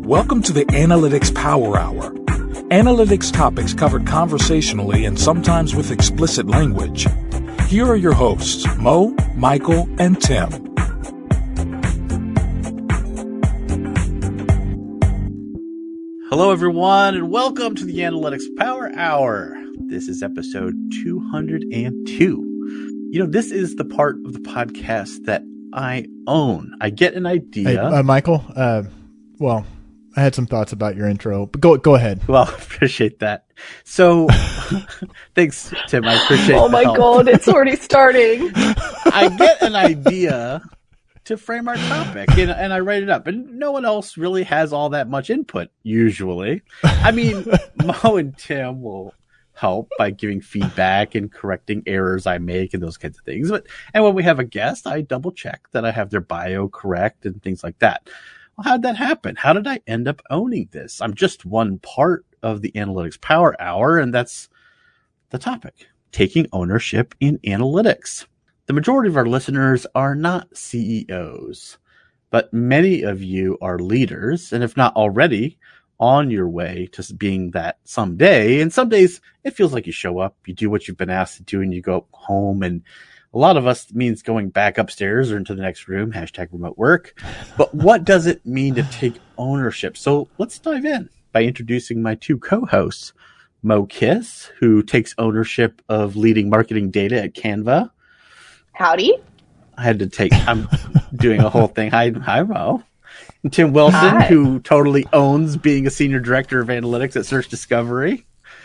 Welcome to the Analytics Power Hour. Analytics topics covered conversationally and sometimes with explicit language. Here are your hosts, Mo, Michael, and Tim. Hello, everyone, and welcome to the Analytics Power Hour. This is episode 202. You know, this is the part of the podcast that I own. I get an idea. Hey, Michael, well, I had some thoughts about your intro, but go ahead. Well, I appreciate that. So, thanks, Tim. I appreciate it. Oh my God, it's already starting. I get an idea to frame our topic, and I write it up, and no one else really has all that much input, usually. I mean, Mo and Tim will help by giving feedback and correcting errors I make and those kinds of things. And when we have a guest, I double check that I have their bio correct and things like that. Well, how'd that happen? How did I end up owning this? I'm just one part of the Analytics Power Hour, and that's the topic: taking ownership in analytics. The majority of our listeners are not CEOs, but many of you are leaders, and if not already, on your way to being that someday. And some days it feels like you show up, you do what you've been asked to do, and you go home. And a lot of us means going back upstairs or into the next room, #remote work. But what does it mean to take ownership? So let's dive in by introducing my two co-hosts, Mo Kiss, who takes ownership of leading marketing data at Canva. Howdy. I'm doing a whole thing. Hi, Mo. And Tim Wilson, Hi. who totally owns being a senior director of analytics at Search Discovery.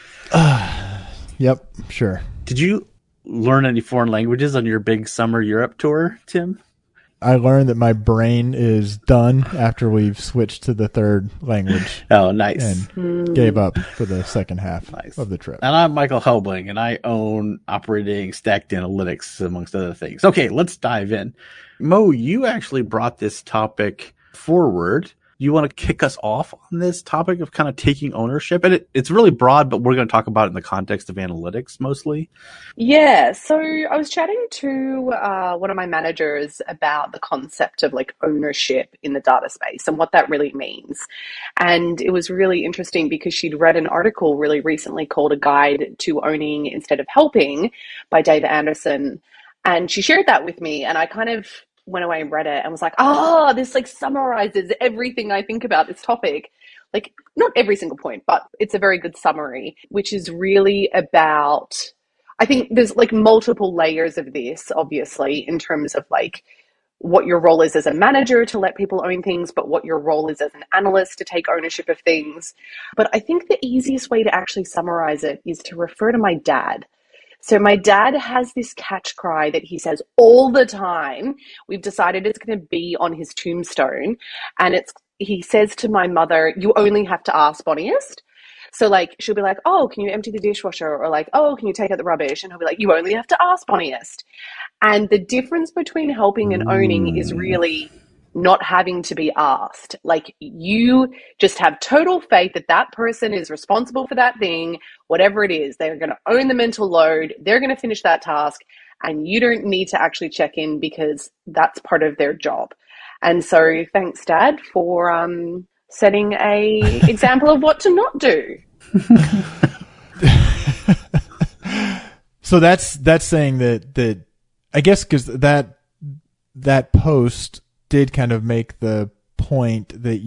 Yep, sure. Did you learn any foreign languages on your big summer Europe tour, Tim? I learned that my brain is done after we've switched to the third language. Oh, nice. And gave up for the second half of the trip. And I'm Michael Helbling, and I own Operating Stacked Analytics, amongst other things. Okay, let's dive in. Mo, you actually brought this topic forward. You want to kick us off on this topic of kind of taking ownership? And it's really broad, but we're going to talk about it in the context of analytics mostly. Yeah, so I was chatting to one of my managers about the concept of like ownership in the data space and what that really means. And it was really interesting because she'd read an article really recently called A Guide to Owning Instead of Helping by David Anderson. And she shared that with me, and I kind of went away and read it and was like, this like summarizes everything I think about this topic. Like, not every single point, but it's a very good summary, which is really about, I think there's like multiple layers of this, obviously, in terms of like what your role is as a manager to let people own things, but what your role is as an analyst to take ownership of things. But I think the easiest way to actually summarize it is to refer to my dad. So my dad has this catch cry that he says all the time. We've decided it's going to be on his tombstone. And he says to my mother, "You only have to ask Bonniest." So like, she'll be like, "Oh, can you empty the dishwasher?" Or like, "Oh, can you take out the rubbish?" And he'll be like, "You only have to ask Bonniest." And the difference between helping and owning is really not having to be asked. Like, you just have total faith that that person is responsible for that thing, whatever it is. They're going to own the mental load. They're going to finish that task, and you don't need to actually check in because that's part of their job. And so thanks, Dad, for setting a example of what to not do. So that's saying that I guess, because that post did kind of make the point that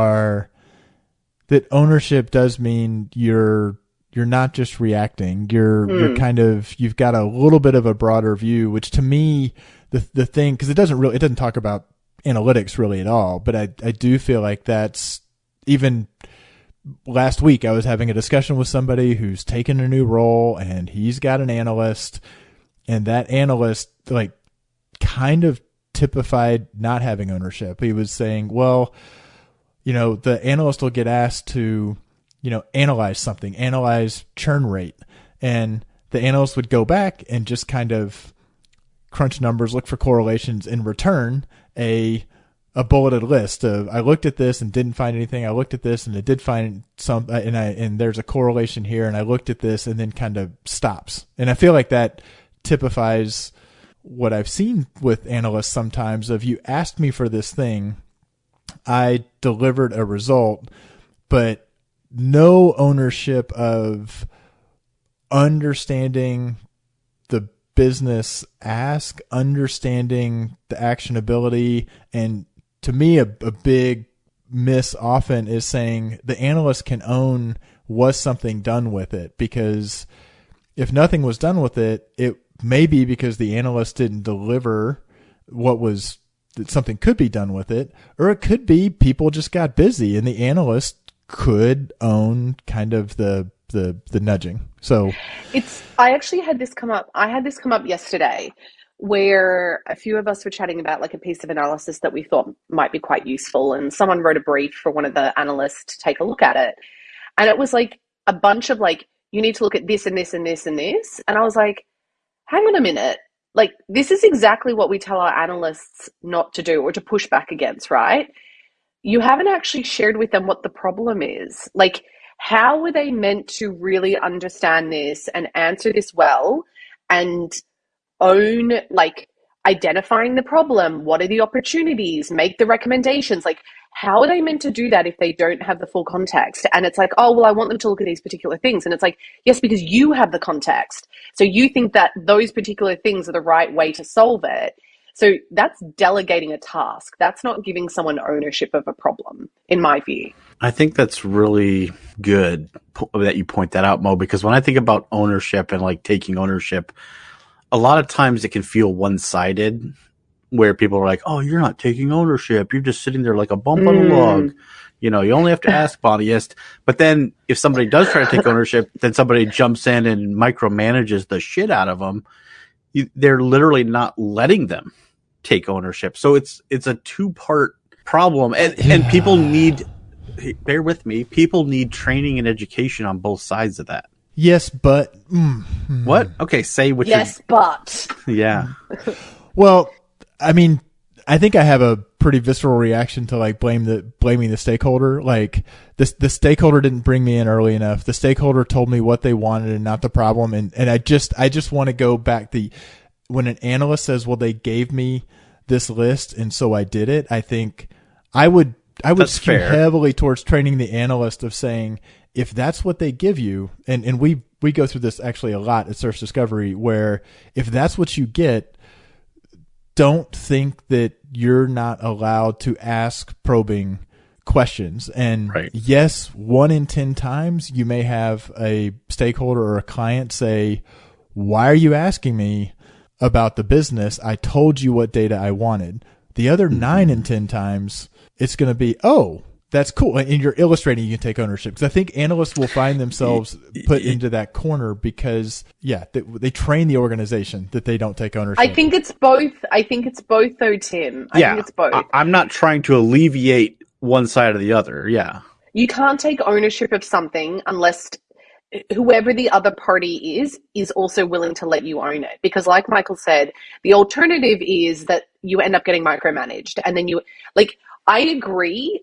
that ownership does mean you're not just reacting. You're kind of, you've got a little bit of a broader view, which to me, the thing, because it doesn't talk about analytics really at all, but I do feel like that's, even last week I was having a discussion with somebody who's taken a new role, and he's got an analyst, and that analyst like kind of typified not having ownership. He was saying, well, the analyst will get asked to, analyze something, analyze churn rate. And the analyst would go back and just kind of crunch numbers, look for correlations, and return a bulleted list of, I looked at this and didn't find anything. I looked at this and it did find some, and there's a correlation here, and I looked at this, and then kind of stops. And I feel like that typifies what I've seen with analysts sometimes of, you asked me for this thing, I delivered a result, but no ownership of understanding the business ask, understanding the actionability. And to me, a big miss often is saying the analyst can own, was something done with it? Because if nothing was done with it, it may be because the analyst didn't deliver that something could be done with it, or it could be people just got busy and the analyst could own kind of the nudging. So I actually had this come up. I had this come up yesterday where a few of us were chatting about like a piece of analysis that we thought might be quite useful. And someone wrote a brief for one of the analysts to take a look at it. And it was like a bunch of like, you need to look at this and this and this and this. And I was like, hang on a minute. Like, this is exactly what we tell our analysts not to do or to push back against, right? You haven't actually shared with them what the problem is. Like, how were they meant to really understand this and answer this well and own, like, identifying the problem? What are the opportunities? Make the recommendations. Like, how are they meant to do that if they don't have the full context? And it's like, oh, well, I want them to look at these particular things. And it's like, yes, because you have the context. So you think that those particular things are the right way to solve it. So that's delegating a task. That's not giving someone ownership of a problem, in my view. I think that's really good that you point that out, Mo, because when I think about ownership and like taking ownership, a lot of times it can feel one-sided, where people are like, oh, you're not taking ownership. You're just sitting there like a bump on a log. You know, you only have to ask Bonniest. But then if somebody does try to take ownership, then somebody jumps in and micromanages the shit out of them. They're literally not letting them take ownership. So it's a two-part problem. And people need, bear with me, people need training and education on both sides of that. Yes, but... What? Okay, say what Yes, but... Yeah. Well, I mean, I think I have a pretty visceral reaction to like blaming the stakeholder. Like the stakeholder didn't bring me in early enough. The stakeholder told me what they wanted and not the problem. And I just want to go back when an analyst says, well, they gave me this list and so I did it. I think I would skew heavily towards training the analyst of saying, if that's what they give you, and we go through this actually a lot at Search Discovery, where if that's what you get, don't think that you're not allowed to ask probing questions. And yes, 1 in 10 times you may have a stakeholder or a client say, why are you asking me about the business? I told you what data I wanted. The other 9 in 10 times, it's going to be, oh, that's cool. And you're illustrating you can take ownership. Because I think analysts will find themselves put into that corner because, they train the organization that they don't take ownership. I think it's both. Though, Tim. I think it's both. I'm not trying to alleviate one side or the other. Yeah. You can't take ownership of something unless whoever the other party is also willing to let you own it. Because like Michael said, the alternative is that you end up getting micromanaged. And then I agree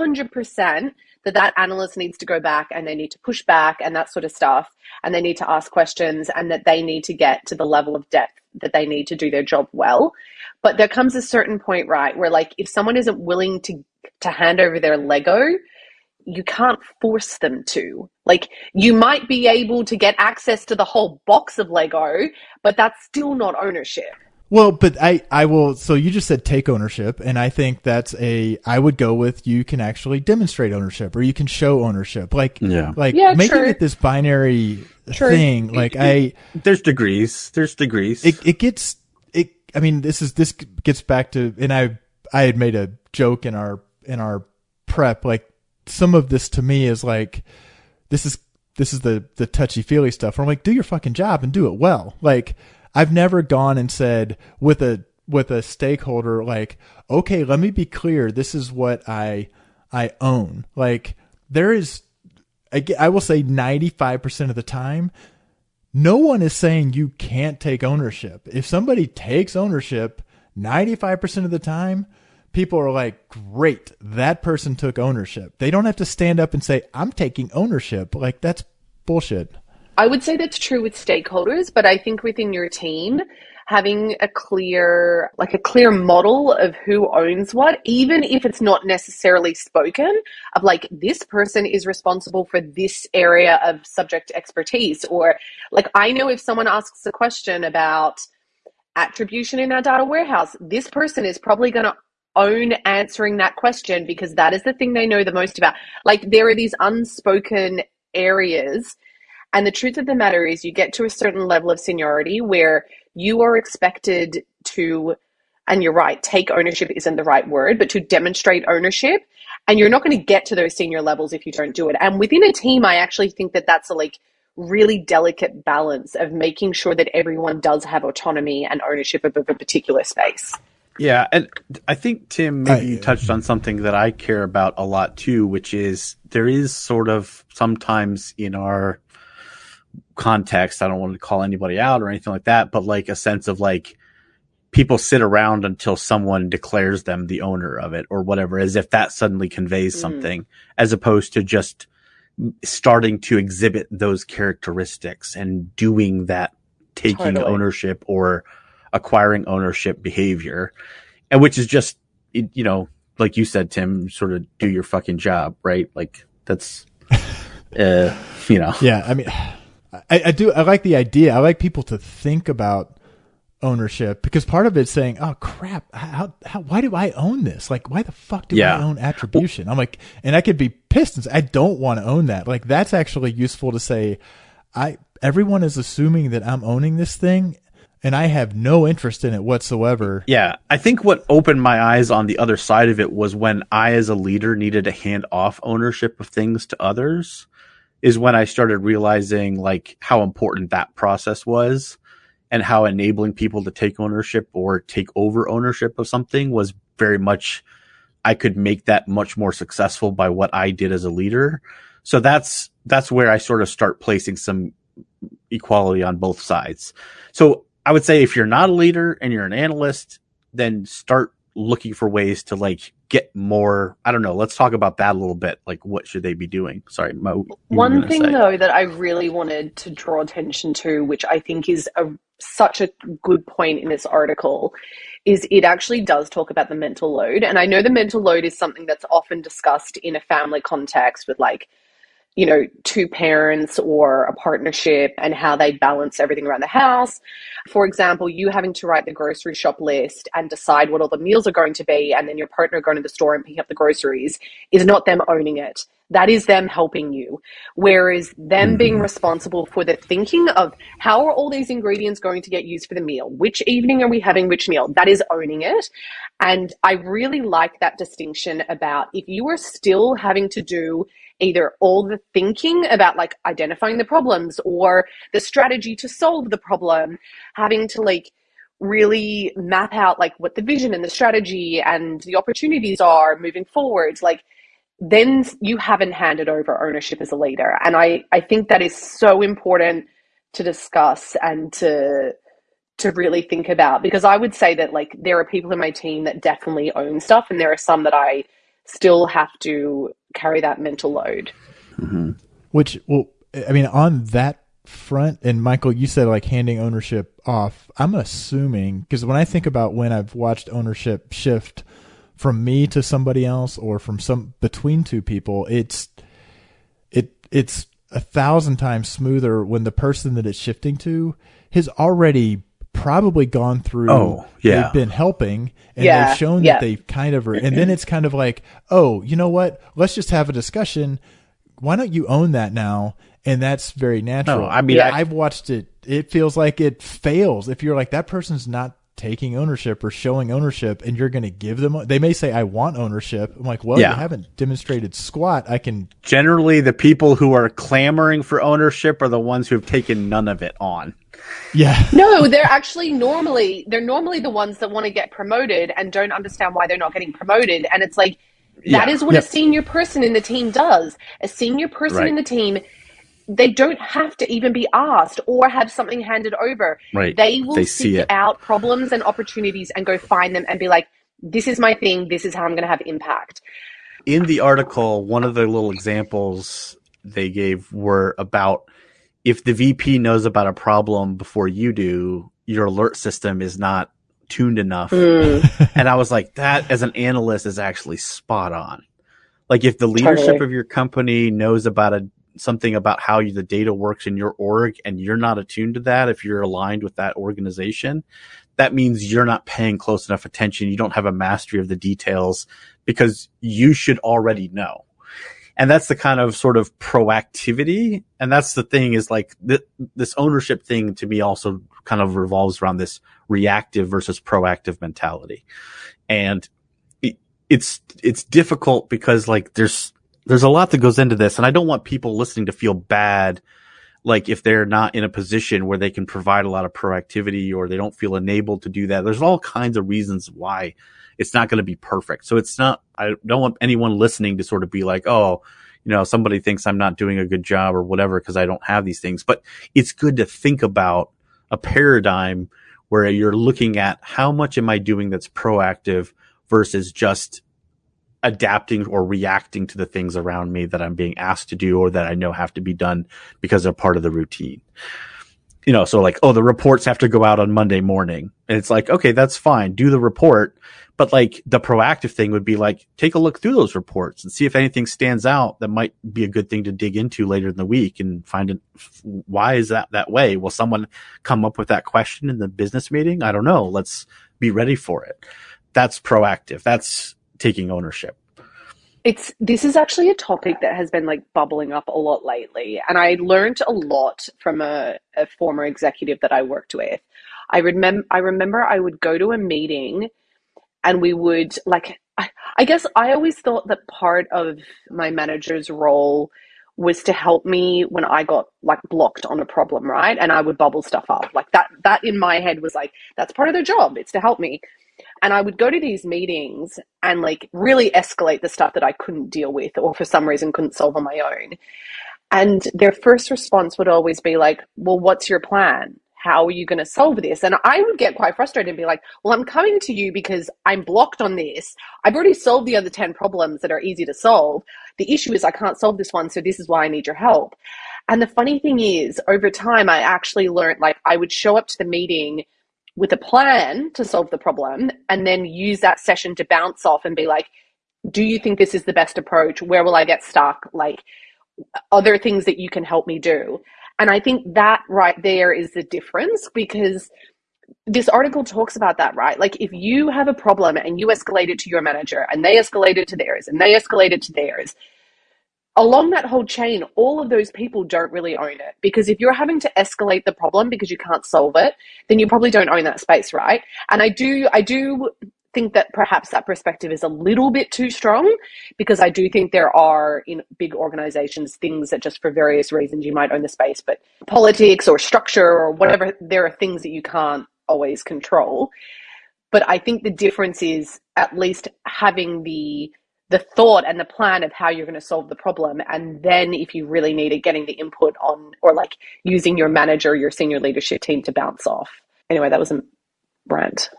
100% that analyst needs to go back and they need to push back and that sort of stuff. And they need to ask questions and that they need to get to the level of depth that they need to do their job well. But there comes a certain point, right, where like if someone isn't willing to hand over their Lego, you can't force them to. Like, you might be able to get access to the whole box of Lego, but that's still not ownership. Well, but I will, so you just said take ownership, and I think I would go with you can actually demonstrate ownership, or you can show ownership. Making it this binary thing, there's degrees. It gets, this gets back to, and I had made a joke in our prep, like, some of this to me is like, this is the touchy-feely stuff where I'm like, do your fucking job and do it well. Like, I've never gone and said with a stakeholder, like, okay, let me be clear. This is what I own. Like, there is, I will say 95% of the time, no one is saying you can't take ownership. If somebody takes ownership, 95% of the time, people are like, great, that person took ownership. They don't have to stand up and say, I'm taking ownership. Like, that's bullshit. I would say that's true with stakeholders, but I think within your team, having a clear model of who owns what, even if it's not necessarily spoken, of like, this person is responsible for this area of subject expertise. Or like, I know if someone asks a question about attribution in our data warehouse, this person is probably going to own answering that question because that is the thing they know the most about. Like, there are these unspoken areas. And the truth of the matter is, you get to a certain level of seniority where you are expected to, and you're right, take ownership isn't the right word, but to demonstrate ownership. And you're not going to get to those senior levels if you don't do it. And within a team, I actually think that that's a like really delicate balance of making sure that everyone does have autonomy and ownership of a particular space. Yeah, and I think, Tim, maybe you touched on something that I care about a lot too, which is there is sort of sometimes in our context, I don't want to call anybody out or anything like that, but like a sense of like people sit around until someone declares them the owner of it or whatever, as if that suddenly conveys something, as opposed to just starting to exhibit those characteristics and doing that, taking ownership or acquiring ownership behavior, and which is just, you know, like you said, Tim, sort of do your fucking job, right? Like that's, you know. Yeah, I mean, I like the idea. I like people to think about ownership because part of it's saying, oh crap, why do I own this? Like, why the fuck do I own attribution? I'm like, and I could be pissed and say, I don't want to own that. Like, that's actually useful to say, everyone is assuming that I'm owning this thing and I have no interest in it whatsoever. Yeah. I think what opened my eyes on the other side of it was when I, as a leader, needed to hand off ownership of things to others, is when I started realizing like how important that process was and how enabling people to take ownership or take over ownership of something was very much, I could make that much more successful by what I did as a leader. So that's where I sort of start placing some equality on both sides. So I would say if you're not a leader and you're an analyst, then start looking for ways to like get more. I don't know. Let's talk about that a little bit. Like, what should they be doing? Sorry, Mo. One thing though that I really wanted to draw attention to, which I think is such a good point in this article, is it actually does talk about the mental load. And I know the mental load is something that's often discussed in a family context with like, you know, two parents or a partnership and how they balance everything around the house. For example, you having to write the grocery shop list and decide what all the meals are going to be, and then your partner going to the store and picking up the groceries is not them owning it. That is them helping you. Whereas them being responsible for the thinking of how are all these ingredients going to get used for the meal? Which evening are we having which meal? That is owning it. And I really like that distinction about if you are still having to do either all the thinking about like identifying the problems or the strategy to solve the problem, having to like really map out like what the vision and the strategy and the opportunities are moving forwards, like then you haven't handed over ownership as a leader. And I think that is so important to discuss and to really think about, because I would say that like there are people in my team that definitely own stuff and there are some that I still have to carry that mental load. Which, well, I mean, on that front, and Michael, you said like handing ownership off. I'm assuming, because when I think about when I've watched ownership shift from me to somebody else or from between two people, it's 1,000 times smoother when the person that it's shifting to has already probably gone through, they've been helping and they've shown that they kind of are, and then it's kind of like, oh, you know what? Let's just have a discussion. Why don't you own that now? And that's very natural. No, I mean, I've watched it. It feels like it fails if you're like, that person's not taking ownership or showing ownership and you're going to give them, they may say, I want ownership. I'm like, well, you haven't demonstrated squat. Generally the people who are clamoring for ownership are the ones who have taken none of it on. Yeah. No, they're actually normally the ones that want to get promoted and don't understand why they're not getting promoted. And it's like, that is what a senior person in the team does. A senior person in the team, they don't have to even be asked or have something handed over. Right. They will seek out problems and opportunities and go find them and be like, this is my thing. This is how I'm going to have impact. In the article, one of the little examples they gave were about if the VP knows about a problem before you do, your alert system is not tuned enough. And I was like, that as an analyst is actually spot on. Like if the leadership of your company knows about something about how the data works in your org and you're not attuned to that, if you're aligned with that organization, that means you're not paying close enough attention. You don't have a mastery of the details because you should already know. And that's the kind of sort of proactivity. And that's the thing is like this ownership thing to me also kind of revolves around this reactive versus proactive mentality. And it's difficult because like there's a lot that goes into this, and I don't want people listening to feel bad. Like if they're not in a position where they can provide a lot of proactivity or they don't feel enabled to do that, there's all kinds of reasons why it's not going to be perfect. So I don't want anyone listening to sort of be like, oh, somebody thinks I'm not doing a good job or whatever because I don't have these things. But it's good to think about a paradigm where you're looking at how much am I doing that's proactive versus just adapting or reacting to the things around me that I'm being asked to do or that I know have to be done because they're part of the routine. So like, oh, the reports have to go out on Monday morning. And it's like, okay, that's fine. Do the report. But like the proactive thing would be like, take a look through those reports and see if anything stands out that might be a good thing to dig into later in the week and find why is that way? Will someone come up with that question in the business meeting? I don't know. Let's be ready for it. That's proactive. That's taking ownership. This is actually a topic that has been like bubbling up a lot lately. And I learned a lot from a former executive that I worked with. I remember I would go to a meeting and we would like, I guess I always thought that part of my manager's role was to help me when I got like blocked on a problem, right? And I would bubble stuff up like that in my head was like, that's part of their job. It's to help me. And I would go to these meetings and like really escalate the stuff that I couldn't deal with or for some reason couldn't solve on my own. And their first response would always be like, well, what's your plan? How are you going to solve this? And I would get quite frustrated and be like, well, I'm coming to you because I'm blocked on this. I've already solved the other 10 problems that are easy to solve. The issue is I can't solve this one. So this is why I need your help. And the funny thing is over time, I actually learned like I would show up to the meeting with a plan to solve the problem and then use that session to bounce off and be like, do you think this is the best approach? Where will I get stuck? Like other things that you can help me do. And I think that right there is the difference because this article talks about that, right? Like if you have a problem and you escalate it to your manager and they escalate it to theirs and they escalate it to theirs, along that whole chain, all of those people don't really own it because if you're having to escalate the problem because you can't solve it, then you probably don't own that space, right? And I do think that perhaps that perspective is a little bit too strong because I do think there are in big organizations things that just for various reasons you might own the space, but politics or structure or whatever, there are things that you can't always control. But I think the difference is at least having the thought and the plan of how you're going to solve the problem. And then if you really need it, getting the input on or like using your manager, your senior leadership team to bounce off. Anyway, that was a rant.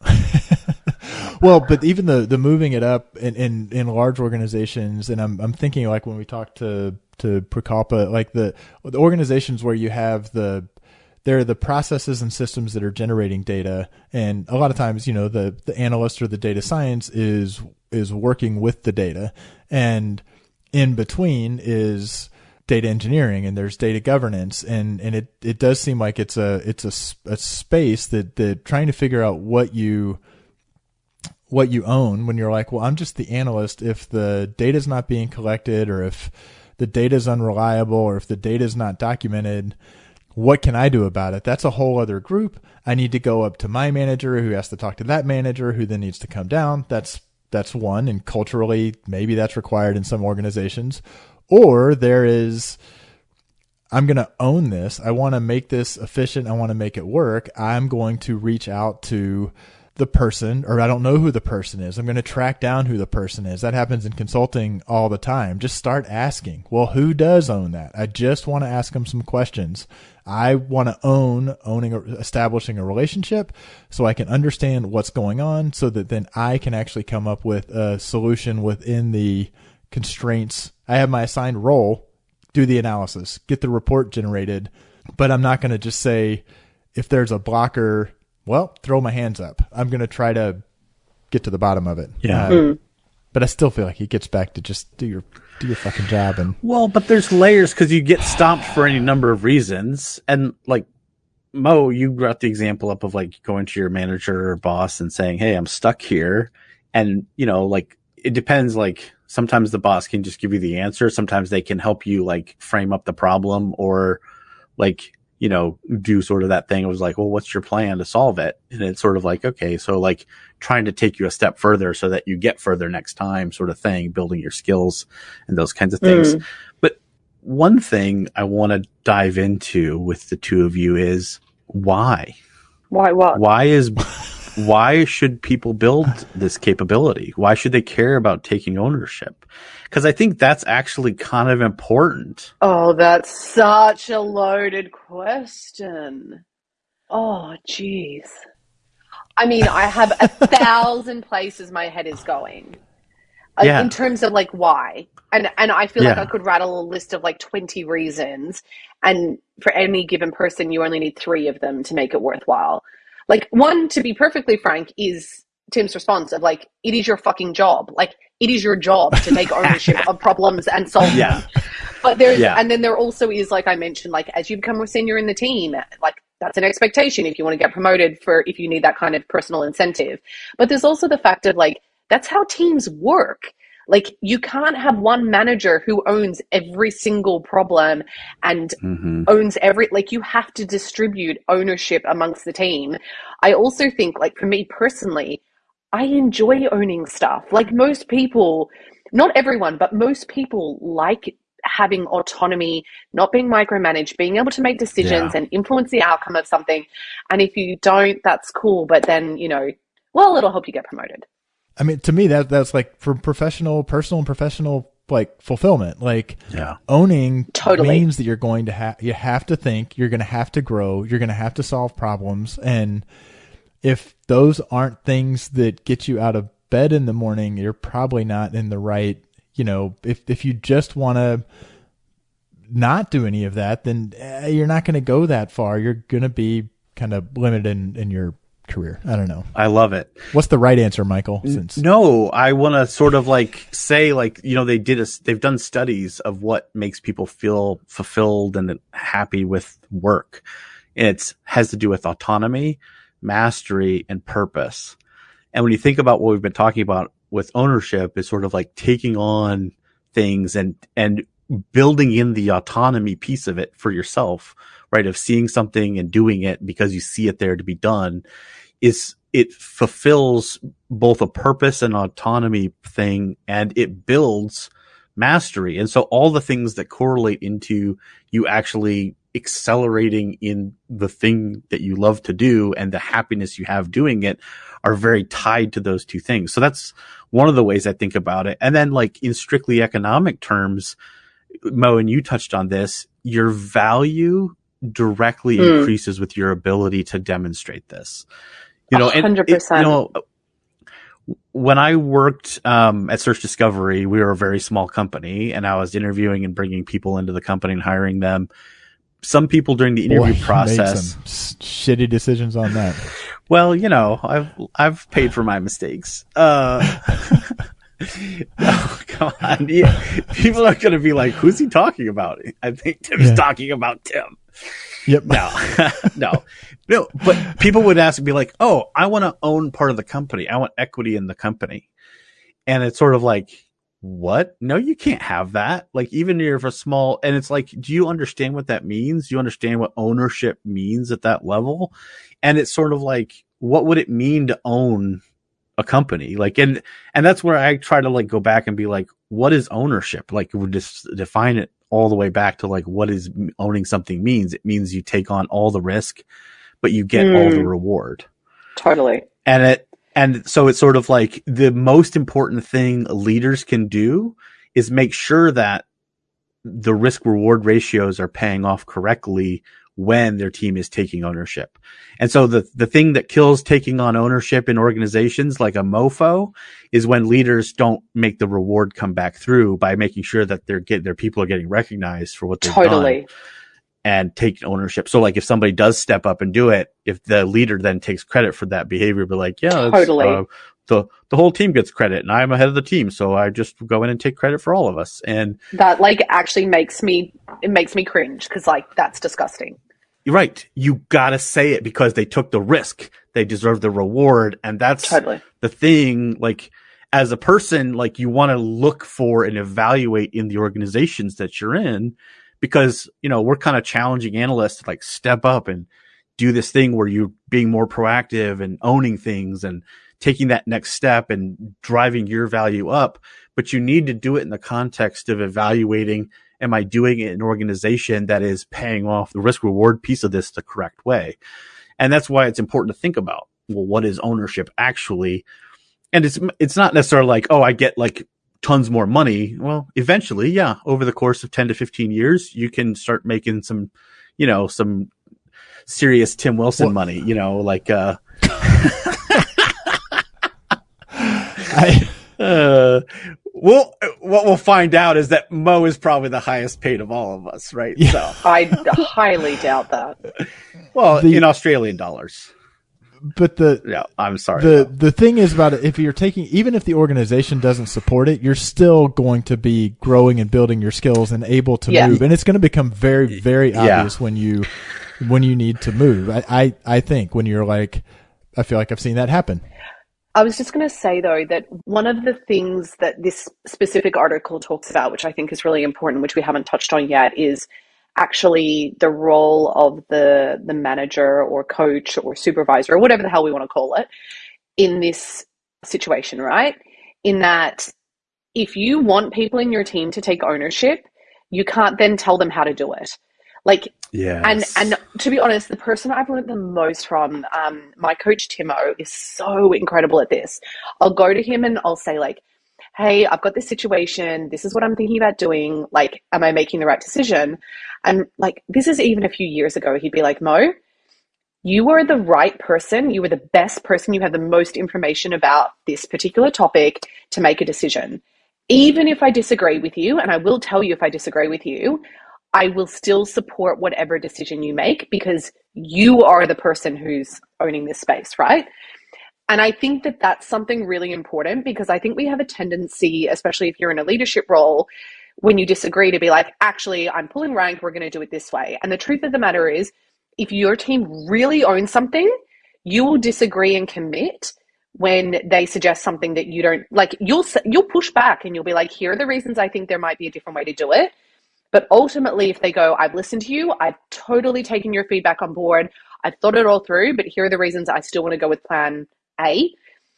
Well, but even the moving it up in large organizations, and I'm thinking like when we talk to Prakalpa, like the organizations where you have there are the processes and systems that are generating data, and a lot of times, the analyst or the data science is working with the data, and in between is data engineering and there's data governance, and it does seem like it's a space that trying to figure out what you own when you're like, well, I'm just the analyst. If the data is not being collected or if the data is unreliable or if the data is not documented, what can I do about it? That's a whole other group. I need to go up to my manager who has to talk to that manager who then needs to come down. That's one. And culturally, maybe that's required in some organizations. Or there is, I'm going to own this. I want to make this efficient. I want to make it work. I'm going to reach out to the person, or I don't know who the person is. I'm going to track down who the person is. That happens in consulting all the time. Just start asking, well, who does own that? I just want to ask them some questions. I want to establishing a relationship so I can understand what's going on so that then I can actually come up with a solution within the constraints. I have my assigned role, do the analysis, get the report generated, but I'm not going to just say, if there's a blocker, well, throw my hands up. I'm going to try to get to the bottom of it. Yeah. But I still feel like he gets back to just do your fucking job. And well, but there's layers because you get stopped for any number of reasons. And like Mo, you brought the example up of like going to your manager or boss and saying, "Hey, I'm stuck here." And, you know, like it depends. Like sometimes the boss can just give you the answer. Sometimes they can help you like frame up the problem or like, you know, do sort of that thing. It was like, well, what's your plan to solve it? And it's sort of like, okay, so like trying to take you a step further so that you get further next time sort of thing, building your skills and those kinds of things. But one thing I want to dive into with the two of you is why? Why what? Why should people build this capability? Why should they care about taking ownership? Because I think that's actually kind of important. Oh, that's such a loaded question. Oh, jeez. I mean, I have 1,000 places my head is going. Yeah. In terms of like why. And I feel like Yeah. I could rattle a list of like 20 reasons. And for any given person, you only need 3 of them to make it worthwhile. Like, one, to be perfectly frank, is Tim's response of like, it is your fucking job. Like, it is your job to take ownership of problems and solve them. But there's, and then there also is, like I mentioned, like as you become more senior in the team, like that's an expectation if you want to get promoted if you need that kind of personal incentive. But there's also the fact of like, that's how teams work. Like you can't have one manager who owns every single problem and owns like you have to distribute ownership amongst the team. I also think like for me personally, I enjoy owning stuff. Like most people, not everyone, but most people like having autonomy, not being micromanaged, being able to make decisions and influence the outcome of something. And if you don't, that's cool. But then, you know, well, it'll help you get promoted. I mean, to me, that's like for personal and professional, like fulfillment, like owning means that you're going to you have to think, you're going to have to grow, you're going to have to solve problems. And if those aren't things that get you out of bed in the morning, you're probably not in the right, you know, if you just want to not do any of that, then you're not going to go that far. You're going to be kind of limited in your career. I don't know. I love it. What's the right answer, Michael? No, I want to sort of like say like, you know, they've done studies of what makes people feel fulfilled and happy with work. And it has to do with autonomy, mastery, and purpose. And when you think about what we've been talking about with ownership, is sort of like taking on things and building in the autonomy piece of it for yourself, right? Of seeing something and doing it because you see it there to be done, it fulfills both a purpose and autonomy thing, and it builds mastery. And so all the things that correlate into you actually accelerating in the thing that you love to do and the happiness you have doing it are very tied to those two things. So that's one of the ways I think about it. And then like in strictly economic terms, Mo, and you touched on this, your value directly increases with your ability to demonstrate this. You know, 100%. You know, when I worked at Search Discovery, we were a very small company, and I was interviewing and bringing people into the company and hiring them. Some people during the interview process made some shitty decisions on that. Well, you know, I've paid for my mistakes. Oh, come on. Yeah. People are going to be like, who's he talking about? I think Tim's talking about Tim. Yep. No, but people would ask and be like, oh, I want to own part of the company. I want equity in the company. And it's sort of like, what? No, you can't have that. Like, even if you're a small, and it's like, do you understand what that means? Do you understand what ownership means at that level? And it's sort of like, what would it mean to own a company? Like, and that's where I try to like go back and be like, what is ownership? Like, we just define it all the way back to like, what is owning something means? It means you take on all the risk, but you get all the reward. Totally. And so it's sort of like the most important thing leaders can do is make sure that the risk reward ratios are paying off correctly when their team is taking ownership. And so the thing that kills taking on ownership in organizations like a mofo is when leaders don't make the reward come back through by making sure that their people are getting recognized for what they've done. and take ownership. So like if somebody does step up and do it, if the leader then takes credit for that behavior, be like, yeah, Totally. the whole team gets credit and I'm ahead of the team. So I just go in and take credit for all of us. And That like actually makes me cringe, because like that's disgusting. you're right. You gotta say it because they took the risk. They deserve the reward. And that's Totally. the thing. Like as a person, like you want to look for and evaluate in the organizations that you're in, because, you know, we're kind of challenging analysts to like step up and do this thing where you're being more proactive and owning things and taking that next step and driving your value up. But you need to do it in the context of evaluating, am I doing it in an organization that is paying off the risk reward piece of this the correct way? And that's why it's important to think about, well, what is ownership actually? And it's not necessarily like, oh, I get like tons more money. Well, eventually, yeah, over the course of 10 to 15 years, you can start making some, you know, some serious Tim Wilson money, you know, like, what we'll find out is that Mo is probably the highest paid of all of us, right? Yeah. So, I highly doubt that. well, in Australian dollars. But I'm sorry. The thing is about it, if you're taking, even if the organization doesn't support it, you're still going to be growing and building your skills and able to move. And it's going to become very, very obvious when you need to move. I think when you're like, I feel like I've seen that happen. I was just going to say, though, that one of the things that this specific article talks about, which I think is really important, which we haven't touched on yet, is actually the role of the manager or coach or supervisor or whatever the hell we want to call it in this situation, right? In that if you want people in your team to take ownership, you can't then tell them how to do it. Like, yes. And to be honest, the person I've learned the most from, my coach Timo, is so incredible at this. I'll go to him and I'll say like, hey, I've got this situation. This is what I'm thinking about doing. Like, am I making the right decision? And like, this is even a few years ago. He'd be like, Mo, you are the right person. You are the best person. You have the most information about this particular topic to make a decision. Even if I disagree with you, and I will tell you if I disagree with you, I will still support whatever decision you make because you are the person who's owning this space, right? And I think that that's something really important because I think we have a tendency, especially if you're in a leadership role, when you disagree to be like, actually, I'm pulling rank, we're going to do it this way. And the truth of the matter is, if your team really owns something, you will disagree and commit when they suggest something that you don't like. You'll push back and you'll be like, here are the reasons I think there might be a different way to do it. But ultimately, if they go, I've listened to you, I've totally taken your feedback on board, I've thought it all through, but here are the reasons I still want to go with plan A,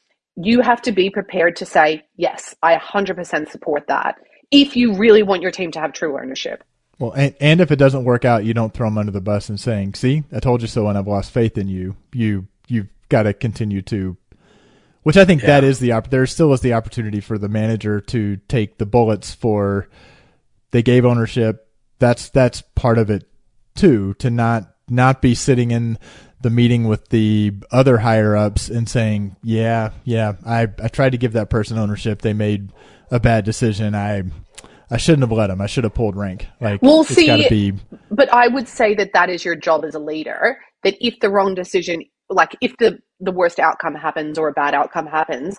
you have to be prepared to say, yes, I 100% support that if you really want your team to have true ownership. Well, and if it doesn't work out, you don't throw them under the bus and saying, see, I told you so and I've lost faith in you. You've got to continue to, which I think that is there still is the opportunity for the manager to take the bullets for, they gave ownership. That's part of it too, to not be sitting in the meeting with the other higher ups and saying, yeah, I tried to give that person ownership. They made a bad decision. I shouldn't have let them. I should have pulled rank. Like, well, it's gotta be. But I would say that is your job as a leader, that if the wrong decision, like if the worst outcome happens or a bad outcome happens,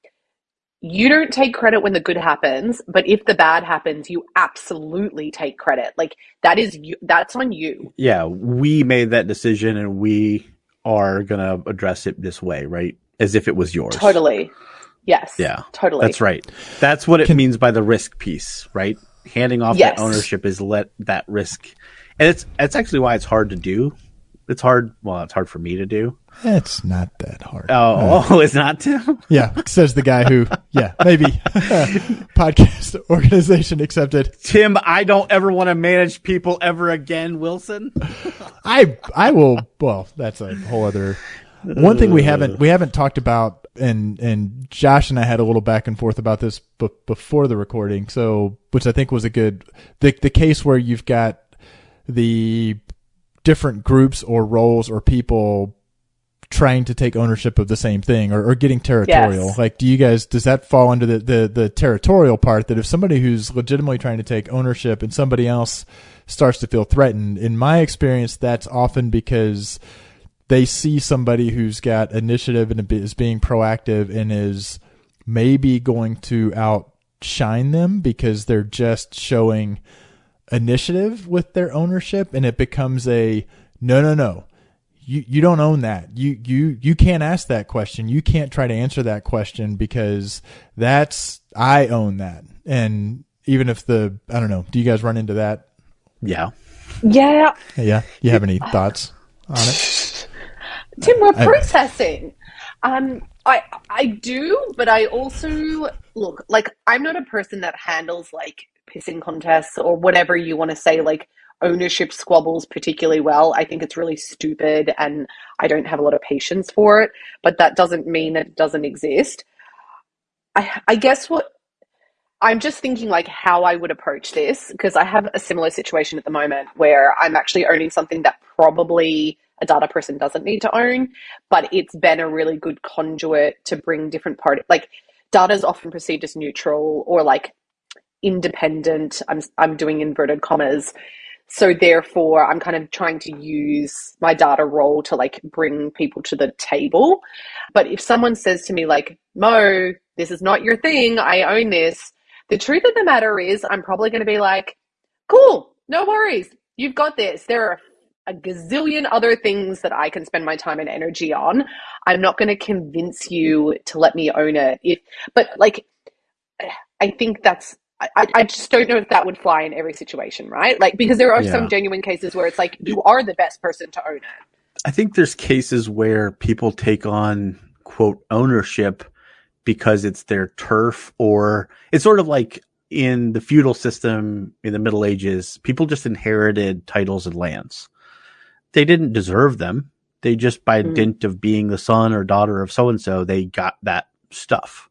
you don't take credit when the good happens, but if the bad happens, you absolutely take credit. Like that's on you. Yeah, we made that decision and we are going to address it this way, right? As if it was yours. Totally. Yes. Yeah. Totally. That's right. That's what it means by the risk piece, right? Handing off that ownership is let that risk. And it's actually why it's hard to do. It's hard for me to do. It's not that hard. It's not, Tim? Yeah, says the guy who, maybe podcast organization accepted. Tim, I don't ever want to manage people ever again, Wilson. I will. Well, that's a whole other. One thing we haven't talked about, and Josh and I had a little back and forth about this before the recording. So, which I think was a good the case where you've got the different groups or roles or people trying to take ownership of the same thing or getting territorial. Yes. Like, does that fall under the territorial part, that if somebody who's legitimately trying to take ownership and somebody else starts to feel threatened, in my experience, that's often because they see somebody who's got initiative and is being proactive and is maybe going to outshine them because they're just showing initiative with their ownership, and it becomes a no. You don't own that. You can't ask that question. You can't try to answer that question because I own that. And even if I don't know, do you guys run into that? Yeah. Yeah. Yeah. You have any thoughts on it? Tim, we're processing. I do, but I also look, like, I'm not a person that handles like pissing contests or whatever you want to say, like ownership squabbles particularly well. I think it's really stupid and I don't have a lot of patience for it, but that doesn't mean that it doesn't exist. I guess what I'm just thinking, like, how I would approach this, because I have a similar situation at the moment where I'm actually owning something that probably a data person doesn't need to own, but it's been a really good conduit to bring different parties. Like, data is often perceived as neutral or like independent. I'm doing inverted commas. So therefore, I'm kind of trying to use my data role to like bring people to the table. But if someone says to me like, Mo, this is not your thing, I own this, the truth of the matter is I'm probably going to be like, cool, no worries, you've got this. There are a gazillion other things that I can spend my time and energy on. I'm not going to convince you to let me own it. But like, I think I just don't know if that would fly in every situation, right? Like, because there are some genuine cases where it's like, you are the best person to own it. I think there's cases where people take on, quote, ownership because it's their turf, or it's sort of like in the feudal system in the Middle Ages, people just inherited titles and lands. They didn't deserve them. They just, by dint of being the son or daughter of so-and-so, they got that stuff.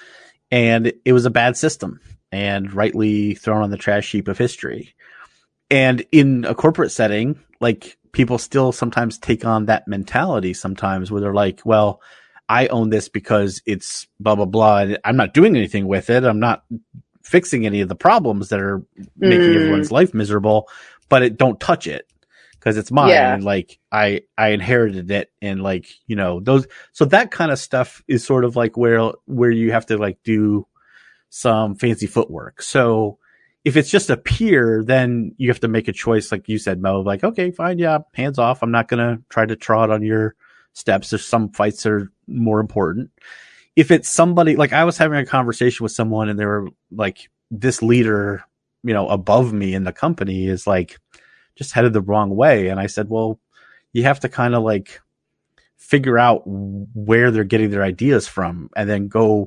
And it was a bad system and rightly thrown on the trash heap of history. And in a corporate setting, like, people still sometimes take on that mentality sometimes where they're like, well, I own this because it's blah, blah, blah. I'm not doing anything with it. I'm not fixing any of the problems that are making everyone's life miserable, but don't touch it because it's mine. Yeah. And like, I inherited it, and like, you know, so that kind of stuff is sort of like where you have to like do some fancy footwork. So if it's just a peer, then you have to make a choice. Like you said, Mo, like, okay, fine. Yeah. Hands off. I'm not going to try to trot on your steps. There's some fights that are more important. If it's somebody, like, I was having a conversation with someone and they were like, this leader, you know, above me in the company is like just headed the wrong way. And I said, well, you have to kind of like figure out where they're getting their ideas from and then go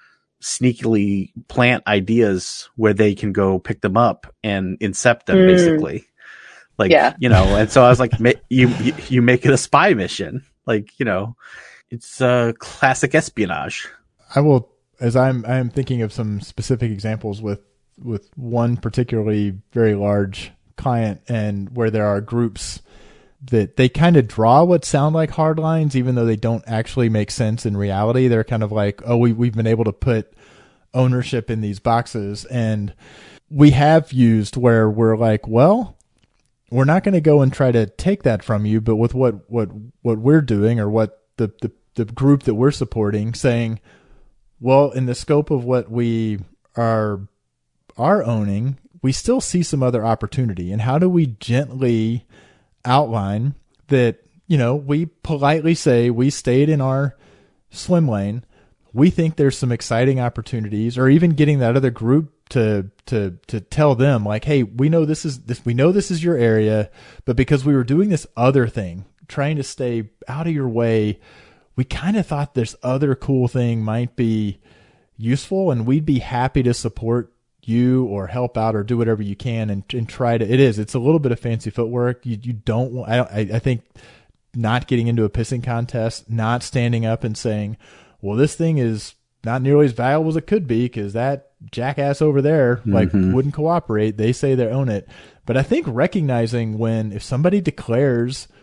sneakily plant ideas where they can go pick them up and incept them, basically. Like, you know, and so I was like, you make it a spy mission. Like, you know, it's classic espionage. I will, as I'm thinking of some specific examples with one particularly very large client, and where there are groups that they kind of draw what sound like hard lines, even though they don't actually make sense in reality. They're kind of like, oh, we've been able to put ownership in these boxes. And we have used where we're like, well, we're not going to go and try to take that from you, but with what we're doing, or what the group that we're supporting, saying, well, in the scope of what we are owning, we still see some other opportunity. And how do we gently outline that, you know, we politely say we stayed in our swim lane. We think there's some exciting opportunities, or even getting that other group to tell them like, hey, we know this is your area, but because we were doing this other thing, trying to stay out of your way, we kind of thought this other cool thing might be useful, and we'd be happy to support you or help out or do whatever you can and try to. It's a little bit of fancy footwork. You don't want. I think not getting into a pissing contest, not standing up and saying, well, this thing is not nearly as valuable as it could be because that jackass over there like wouldn't cooperate. They say they own it. But I think recognizing if somebody declares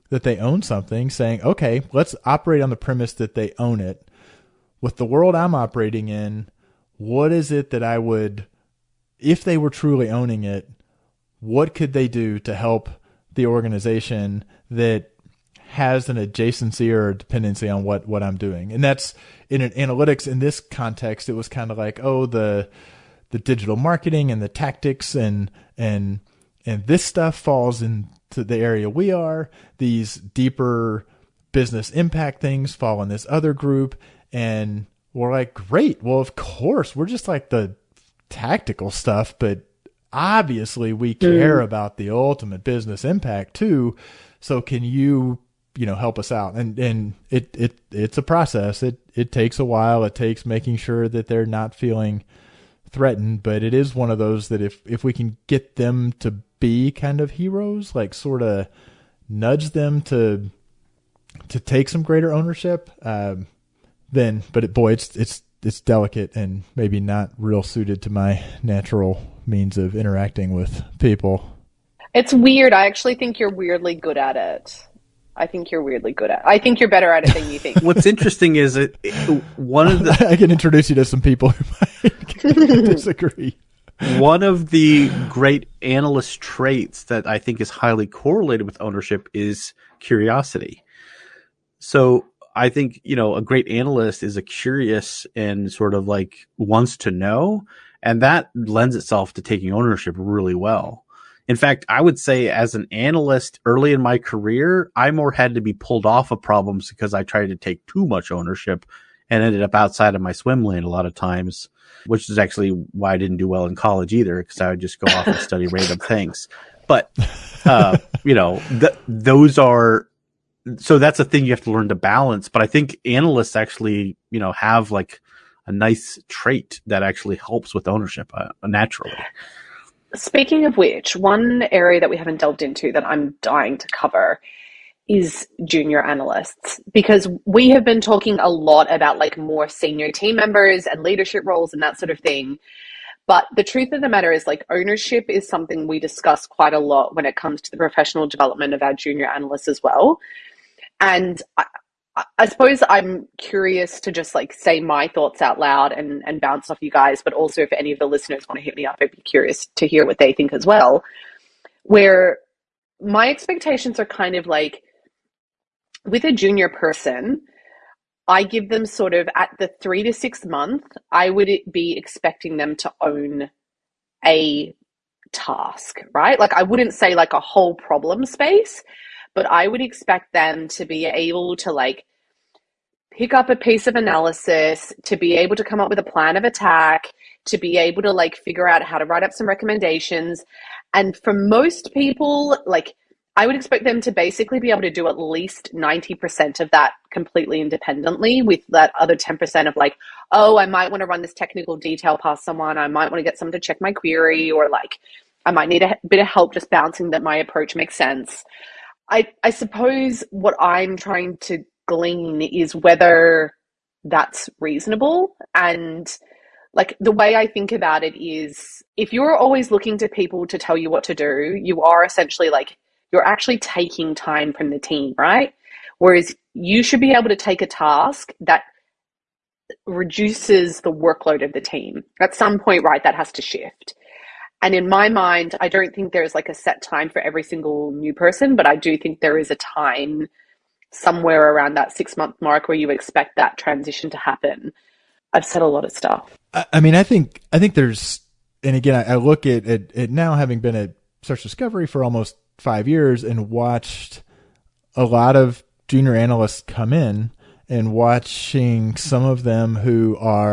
that they own something, saying, okay, let's operate on the premise that they own it. With the world I'm operating in, what is it that I would, if they were truly owning it, what could they do to help the organization that has an adjacency or a dependency on what I'm doing? And that's in an analytics. In this context, it was kind of like, oh, the digital marketing and the tactics and this stuff falls into the area we are. These deeper business impact things fall in this other group. And we're like, great. Well, of course, we're just like the tactical stuff, but obviously we care about the ultimate business impact too. So can you help us out? And it's a process. It takes a while. It takes making sure that they're not feeling threatened, but it is one of those that if we can get them to be kind of heroes, like sort of nudge them to take some greater ownership, then, but it's delicate and maybe not real suited to my natural means of interacting with people. It's weird. I actually think you're weirdly good at it. I think you're better at it than you think. What's interesting is one of the I can introduce you to some people who might disagree. One of the great analyst traits that I think is highly correlated with ownership is curiosity. So I think, a great analyst is a curious and sort of like wants to know, and that lends itself to taking ownership really well. In fact, I would say as an analyst early in my career, I more had to be pulled off of problems because I tried to take too much ownership and ended up outside of my swim lane a lot of times, which is actually why I didn't do well in college either, because I would just go off and study random things. But, those are, so that's a thing you have to learn to balance. But I think analysts actually, have like a nice trait that actually helps with ownership naturally. Speaking of which, one area that we haven't delved into that I'm dying to cover is junior analysts, because we have been talking a lot about like more senior team members and leadership roles and that sort of thing. But the truth of the matter is, like, ownership is something we discuss quite a lot when it comes to the professional development of our junior analysts as well. And I suppose I'm curious to just like say my thoughts out loud and bounce off you guys, but also if any of the listeners want to hit me up, I'd be curious to hear what they think as well. Where my expectations are kind of like, with a junior person, I give them sort of at the 3 to 6 month, I would be expecting them to own a task, right? Like I wouldn't say like a whole problem space, but I would expect them to be able to like pick up a piece of analysis, to be able to come up with a plan of attack, to be able to like figure out how to write up some recommendations. And for most people, like I would expect them to basically be able to do at least 90% of that completely independently, with that other 10% of like, oh, I might want to run this technical detail past someone. I might want to get someone to check my query, or like I might need a bit of help just bouncing that my approach makes sense. I suppose what I'm trying to glean is whether that's reasonable. And like the way I think about it is, if you're always looking to people to tell you what to do, you are essentially like, you're actually taking time from the team, right? Whereas you should be able to take a task that reduces the workload of the team. At some point, right, that has to shift. And in my mind, I don't think there's like a set time for every single new person, but I do think there is a time somewhere around that 6 month mark where you expect that transition to happen. I've said a lot of stuff. I mean, I think there's, and again, I look at it now, having been at Search Discovery for almost 5 years and watched a lot of junior analysts come in, and watching some of them who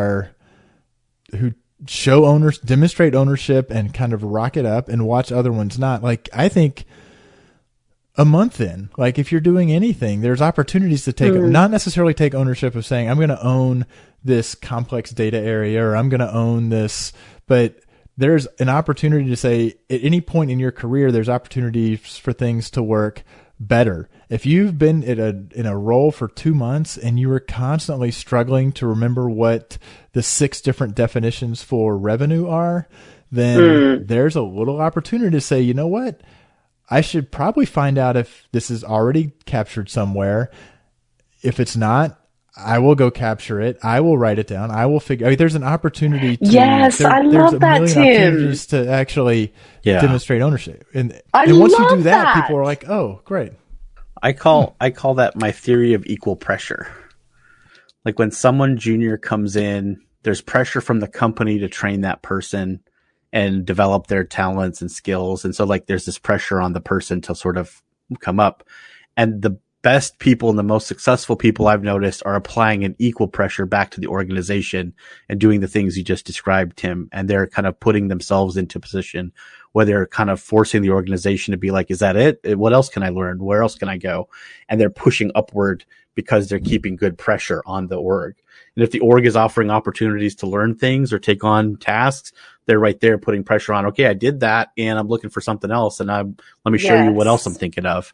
show owners, demonstrate ownership and kind of rock it up, and watch other ones not. Like, I think a month in, like if you're doing anything, there's opportunities to take, not necessarily take ownership of saying, I'm going to own this complex data area, or I'm going to own this, but there's an opportunity to say at any point in your career, there's opportunities for things to work better. If you've been in a role for 2 months and you were constantly struggling to remember what the 6 different definitions for revenue are, then there's a little opportunity to say, you know what? I should probably find out if this is already captured somewhere. If it's not, I will go capture it. I will write it down. I will figure. I mean, there's an opportunity. Yes, I love that, there's a million opportunities to actually demonstrate ownership, and once you do that, people are like, "Oh, great." I call that my theory of equal pressure. Like when someone junior comes in, there's pressure from the company to train that person and develop their talents and skills, and so like there's this pressure on the person to sort of come up, and the best people and the most successful people I've noticed are applying an equal pressure back to the organization and doing the things you just described, Tim. And they're kind of putting themselves into a position where they're kind of forcing the organization to be like, is that it? What else can I learn? Where else can I go? And they're pushing upward because they're keeping good pressure on the org. And if the org is offering opportunities to learn things or take on tasks, they're right there putting pressure on, okay, I did that and I'm looking for something else. And let me show you what else I'm thinking of.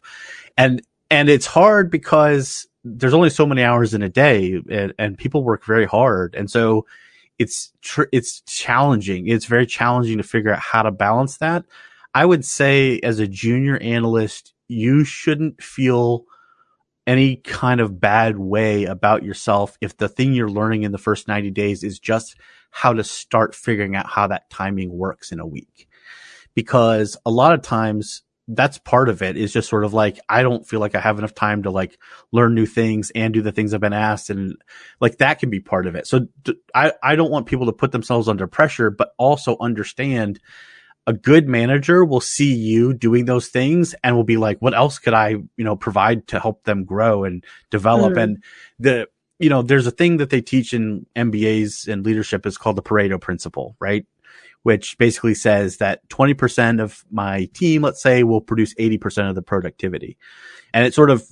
And it's hard because there's only so many hours in a day and people work very hard. And so it's challenging. It's very challenging to figure out how to balance that. I would say as a junior analyst, you shouldn't feel any kind of bad way about yourself if the thing you're learning in the first 90 days is just how to start figuring out how that timing works in a week. Because a lot of times, that's part of it is just sort of like, I don't feel like I have enough time to like learn new things and do the things I've been asked. And like that can be part of it. So I don't want people to put themselves under pressure, but also understand a good manager will see you doing those things and will be like, what else could I, provide to help them grow and develop? And there's a thing that they teach in MBAs and leadership is called the Pareto principle, right? Which basically says that 20% of my team, let's say, will produce 80% of the productivity. And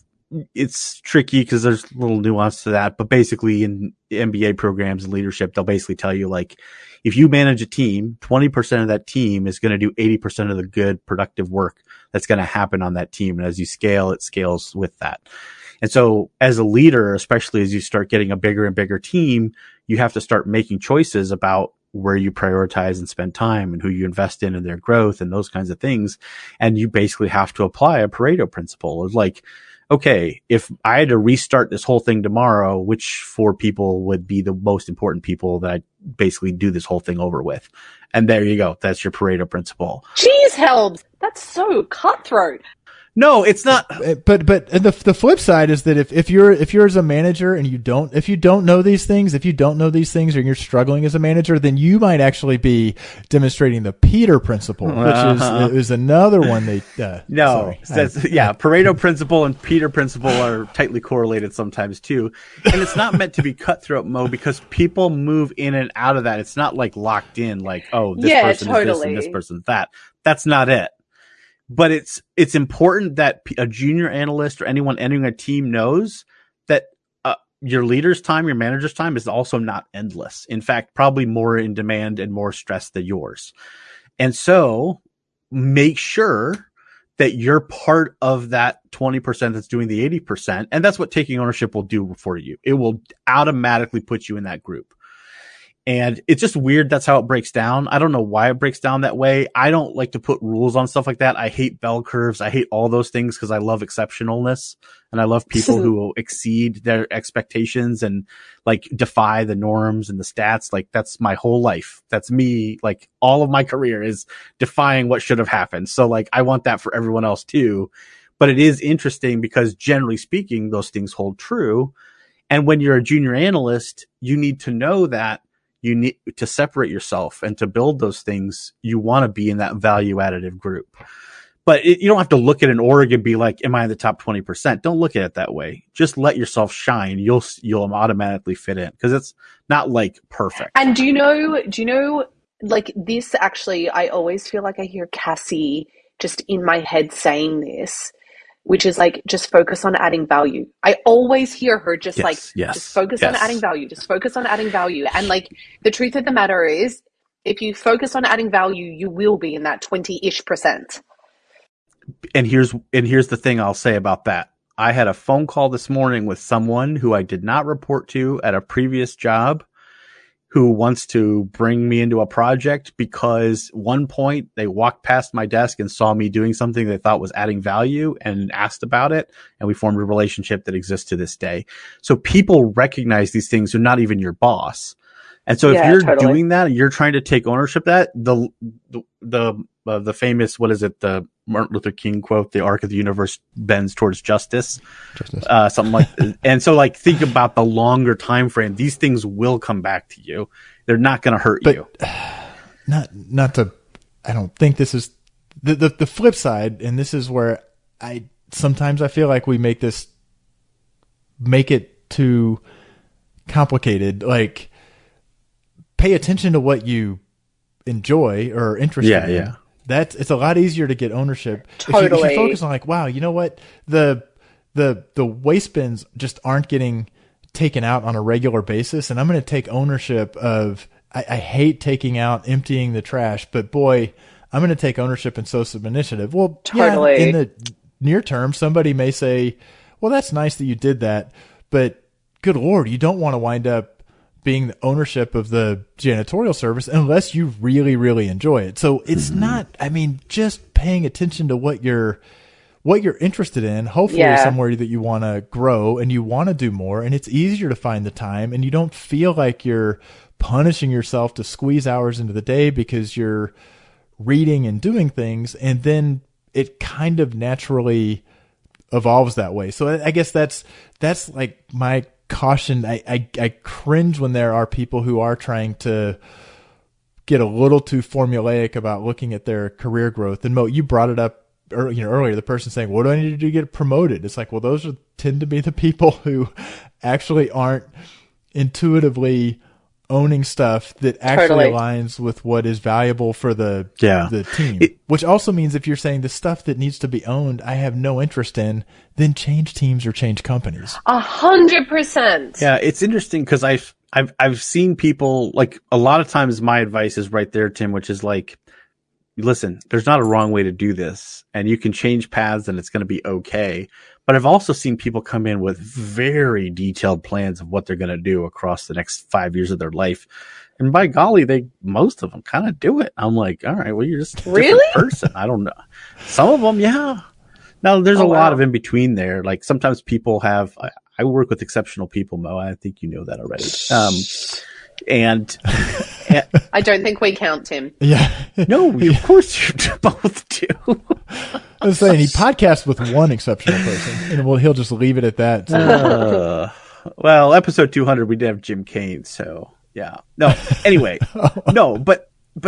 it's tricky because there's a little nuance to that. But basically in MBA programs and leadership, they'll basically tell you like, if you manage a team, 20% of that team is going to do 80% of the good productive work that's going to happen on that team. And as you scale, it scales with that. And so as a leader, especially as you start getting a bigger and bigger team, you have to start making choices about where you prioritize and spend time and who you invest in and their growth and those kinds of things. And you basically have to apply a Pareto principle of like, okay, if I had to restart this whole thing tomorrow, which 4 people would be the most important people that I basically do this whole thing over with? And there you go. That's your Pareto principle. Jeez, Helms. That's so cutthroat. No, it's not. But the flip side is that if you're as a manager and you don't know these things, or you're struggling as a manager, then you might actually be demonstrating the Peter principle, which is another one Pareto principle and Peter principle are tightly correlated sometimes too. And it's not meant to be cutthroat, Mo, because people move in and out of that. It's not like locked in, like, oh, this person is this and this person's that. That's not it. But it's important that a junior analyst or anyone entering a team knows that your leader's time, your manager's time is also not endless. In fact, probably more in demand and more stressed than yours. And so make sure that you're part of that 20% that's doing the 80%. And that's what taking ownership will do for you. It will automatically put you in that group. And it's just weird. That's how it breaks down. I don't know why it breaks down that way. I don't like to put rules on stuff like that. I hate bell curves. I hate all those things because I love exceptionalness and I love people who will exceed their expectations and like defy the norms and the stats. Like that's my whole life. That's me. Like all of my career is defying what should have happened. So like I want that for everyone else too. But it is interesting because generally speaking, those things hold true. And when you're a junior analyst, you need to know that you need to separate yourself and to build those things. You want to be in that value additive group, but you don't have to look at an org and be like, am I in the top 20%? Don't look at it that way. Just let yourself shine. You'll automatically fit in because it's not like perfect. And do you know, like this actually, I always feel like I hear Cassie just in my head saying this, which is like, just focus on adding value. I always hear her just just focus on adding value, just focus on adding value. And like, the truth of the matter is, if you focus on adding value, you will be in that 20-ish%. And here's the thing I'll say about that. I had a phone call this morning with someone who I did not report to at a previous job who wants to bring me into a project because one point they walked past my desk and saw me doing something they thought was adding value and asked about it. And we formed a relationship that exists to this day. So people recognize these things. They're not even your boss. And so if you're doing that and you're trying to take ownership of that, the famous, what is it? The Martin Luther King quote, the arc of the universe bends towards justice. Something like that. And so like, think about the longer time frame. These things will come back to you. They're not going to hurt you. Not to, I don't think this is the flip side. And this is where sometimes I feel like we make it too complicated. Like, pay attention to what you enjoy or interested in. Yeah. It's a lot easier to get ownership. Totally. If you focus on like, wow, you know what? The waste bins just aren't getting taken out on a regular basis. And I'm going to take ownership of, I hate emptying the trash, but boy, I'm going to take ownership and show some initiative. Well, totally. Yeah, in the near term, somebody may say, well, that's nice that you did that, but good Lord, you don't want to wind up being the ownership of the janitorial service unless you really, really enjoy it. So it's not, I mean, just paying attention to what you're interested in, hopefully somewhere that you want to grow and you want to do more, and it's easier to find the time and you don't feel like you're punishing yourself to squeeze hours into the day because you're reading and doing things, and then it kind of naturally evolves that way. So I guess that's like my caution. I cringe when there are people who are trying to get a little too formulaic about looking at their career growth. And Mo, you brought it up earlier, the person saying, what do I need to do to get promoted? It's like, well, those tend to be the people who actually aren't intuitively owning stuff that actually aligns with what is valuable for the team. Which also means if you're saying the stuff that needs to be owned, I have no interest in, then change teams or change companies. 100%. Yeah, it's interesting because I've seen people, like, a lot of times my advice is right there, Tim, which is like, listen, there's not a wrong way to do this, and you can change paths and it's going to be okay. But I've also seen people come in with very detailed plans of what they're going to do across the next 5 years of their life. And by golly, most of them kind of do it. I'm like, all right, well, you're just a different person. I don't know. Some of them, yeah. Now, there's a lot of in between there. Like, sometimes people have, I work with exceptional people, Mo. I think you know that already. And I don't think we count, Tim. Yeah. No, of course you both do. I was saying he podcasts with one exceptional person, and he'll just leave it at that. So. Well, episode 200, we did have Jim Kane, so yeah. No, anyway, no, but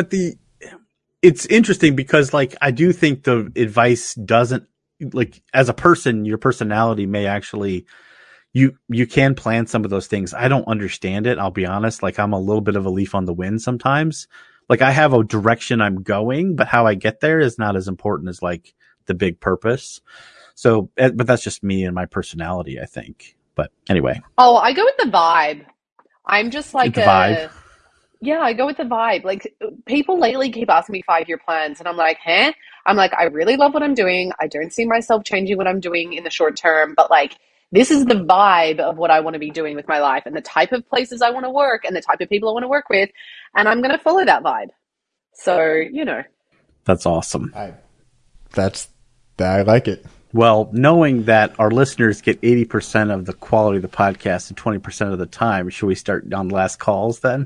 it's interesting because, like, I do think the advice doesn't, like, as a person, your personality may actually, you can plan some of those things. I don't understand it. I'll be honest. Like, I'm a little bit of a leaf on the wind sometimes. Like, I have a direction I'm going, but how I get there is not as important as, like, the big purpose. So, but that's just me and my personality, I think. But anyway. Oh, I go with the vibe. I'm just like vibe. Yeah, I go with the vibe. Like, people lately keep asking me 5-year plans, and I'm like, huh? I'm like, I really love what I'm doing. I don't see myself changing what I'm doing in the short term, but, like, this is the vibe of what I want to be doing with my life and the type of places I want to work and the type of people I want to work with. And I'm going to follow that vibe. So, That's awesome. I like it. Well, knowing that our listeners get 80% of the quality of the podcast and 20% of the time, should we start on last calls then?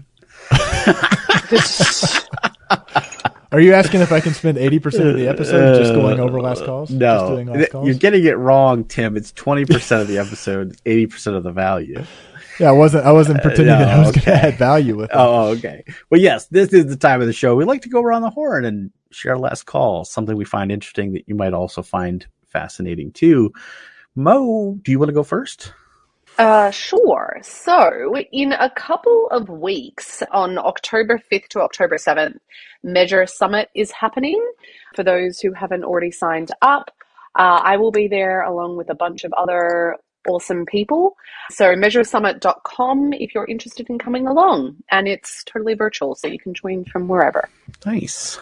Are you asking if I can spend 80% of the episode just going over last calls? No, just doing last calls? You're getting it wrong, Tim. It's 20% of the episode, 80% of the value. Yeah, I wasn't pretending that I was going to add value with it. Oh, okay. Well, yes, this is the time of the show. We like to go around the horn and share last calls, something we find interesting that you might also find fascinating too. Mo, do you want to go first? Sure. So in a couple of weeks, on October 5th to October 7th, Measure Summit is happening. For those who haven't already signed up, I will be there along with a bunch of other awesome people. So measuresummit.com if you're interested in coming along. And it's totally virtual, so you can join from wherever. Nice.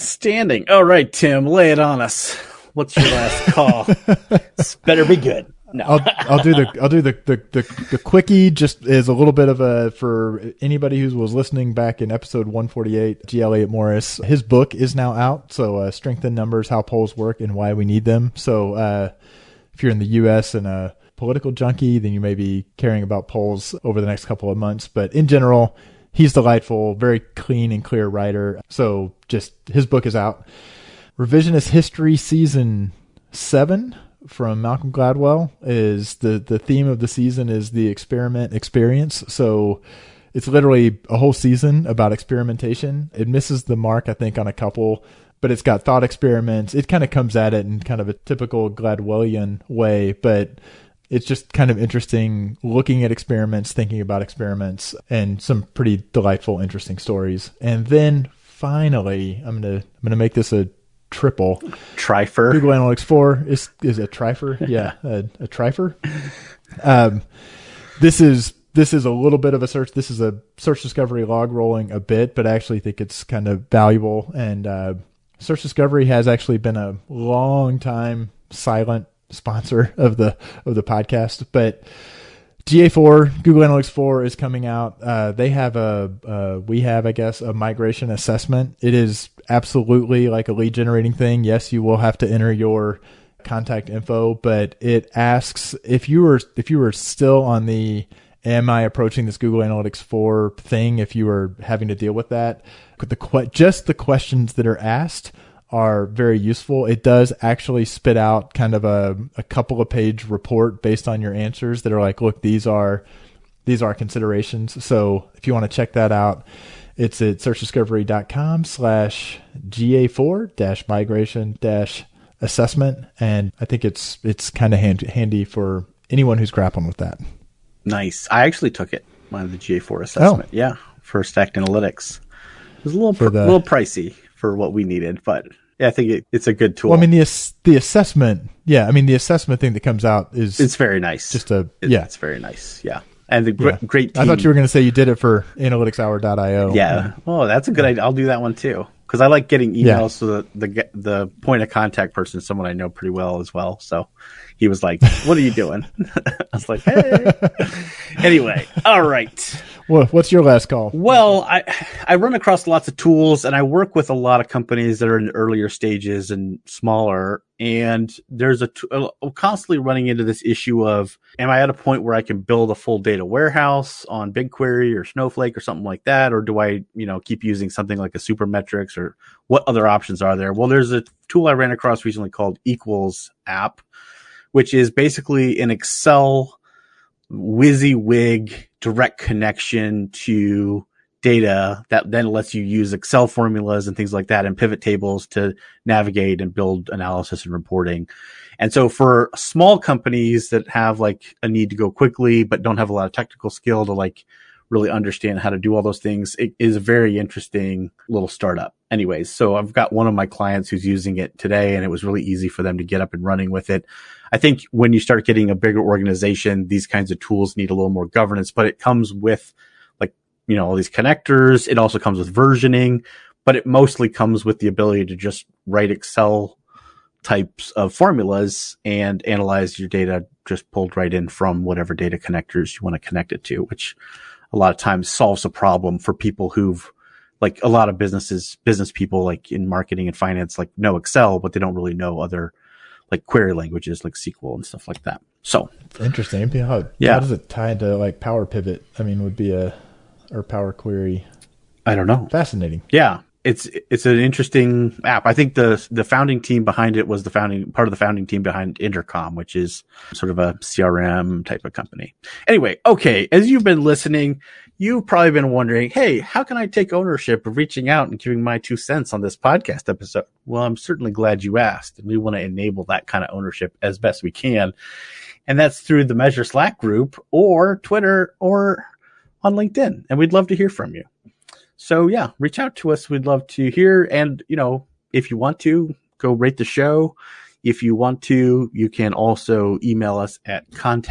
Outstanding. All right, Tim, lay it on us. What's your last call? This better be good. No. I'll do the quickie, just as a little bit of a, for anybody who was listening back in episode 148, G. Elliott Morris, his book is now out. So, Strength in Numbers, How Polls Work and Why We Need Them. So, if you're in the U.S. and a political junkie, then you may be caring about polls over the next couple of months. But in general, he's delightful, very clean and clear writer. So just his book is out. Revisionist History Season 7 from Malcolm Gladwell is the theme of the season is the experiment experience. So it's literally a whole season about experimentation. It misses the mark, I think, on a couple, but it's got thought experiments. It kind of comes at it in kind of a typical Gladwellian way, but it's just kind of interesting looking at experiments, thinking about experiments, and some pretty delightful, interesting stories. And then finally, I'm gonna make this a triple. Trifer. Google Analytics 4 is a trifer. Yeah, a trifer. This is a little bit of a search. This is a search discovery log rolling a bit, but I actually think it's kind of valuable. And search discovery has actually been a long time silent sponsor of the podcast, but GA4, Google Analytics 4 is coming out. They have a migration assessment. It is absolutely like a lead generating thing. Yes, you will have to enter your contact info, but it asks if you were still on the am I approaching this Google Analytics 4 thing, if you were having to deal with that, just the questions that are asked are very useful. It does actually spit out kind of a couple of page report based on your answers that are like, look, these are considerations. So if you want to check that out, it's at searchdiscovery.com/GA4-migration-assessment. And I think it's kind of handy for anyone who's grappling with that. Nice. I actually took it, the GA4 assessment. Oh. Yeah. For Stacked Analytics. It was a little pricey for what we needed, but yeah, I think it's a good tool. Well, I mean, the assessment, the assessment thing that comes out it's very nice. It's very nice. Yeah. And the great team. I thought you were going to say you did it for analyticshour.io. Yeah. Oh, that's a good idea. I'll do that one too. Because I like getting emails to the point of contact person, someone I know pretty well as well. So he was like, what are you doing? I was like, hey. Anyway, all right. Well, what's your last call? Well, I run across lots of tools, and I work with a lot of companies that are in earlier stages and smaller. And there's I'm constantly running into this issue of, am I at a point where I can build a full data warehouse on BigQuery or Snowflake or something like that? Or do I, keep using something like a Supermetrics, or what other options are there? Well, there's a tool I ran across recently called Equals App, which is basically an Excel WYSIWYG direct connection to data that then lets you use Excel formulas and things like that and pivot tables to navigate and build analysis and reporting. And so for small companies that have like a need to go quickly, but don't have a lot of technical skill to like really understand how to do all those things, it is a very interesting little startup. Anyways, so I've got one of my clients who's using it today, and it was really easy for them to get up and running with it. I think when you start getting a bigger organization, these kinds of tools need a little more governance, but it comes with all these connectors. It also comes with versioning, but it mostly comes with the ability to just write Excel types of formulas and analyze your data just pulled right in from whatever data connectors you want to connect it to, which a lot of times solves a problem for people who've, like a lot of business people like in marketing and finance, like know Excel, but they don't really know other like query languages like SQL and stuff like that. So interesting. How does it tie into like Power Pivot? I mean, would be or Power Query? I don't know. Fascinating. Yeah. It's an interesting app. I think the founding team behind it was part of the founding team behind Intercom, which is sort of a CRM type of company. Anyway, okay. As you've been listening, you've probably been wondering, hey, how can I take ownership of reaching out and giving my 2 cents on this podcast episode? Well, I'm certainly glad you asked, and we want to enable that kind of ownership as best we can. And that's through the Measure Slack group or Twitter or on LinkedIn. And we'd love to hear from you. So yeah, reach out to us. We'd love to hear. And, if you want to, go rate the show. If you want to, you can also email us at